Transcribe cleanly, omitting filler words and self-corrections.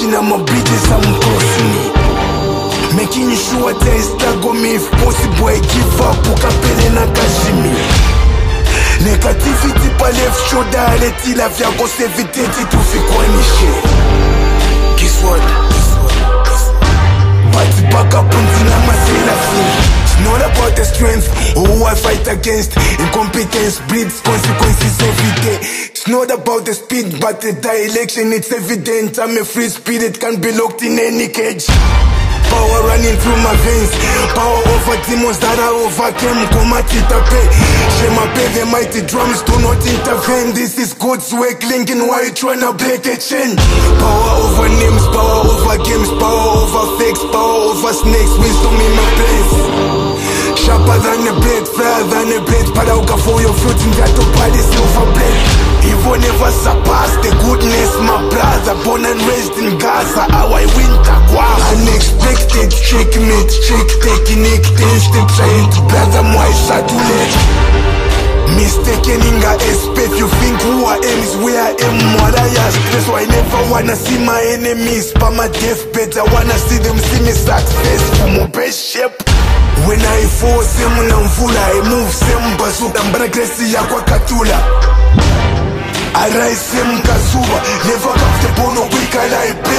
Building my bridges, I'm crossing me. Making sure there is struggle me. If possible, I give up. Ukapele na kashimi. Negativity pa left shoulder. Aleti la vya go seviteti tu fikwanishe. Guess what? But back up until I'm a sailor. It's not about the strength or who I fight against. Incompetence breeds consequences every day. It's not about the speed but the direction. It's evident I'm a free spirit, can't be locked in any cage. Power running through my veins. Power over demons that I overcame. Komatita pay. Shema pay, the mighty drums do not intervene. This is God's work, linking while you tryna break a chain. Power over names, power over games, power over fakes, power over snakes, wisdom in my place. Sharper than a blade, flyer than a blade. Padauka for your fruit in that body silver blade. Evil never surpassed the goodness, my brother. Born and raised in Gaza, how I win Takwa. Unexpected checkmate, check technique. 10 steps trying to brother my satellite. Mistaken in a aspect, you think who I am is where I am. What I ask, that's why I never wanna see my enemies. By my deathbed, I wanna see them see me success for my best shape. When I fall, same unamvula, I move same bazooka. Mbana grace ya kwa katula. I rise same kazuba, never comfortable, no quick, I lie.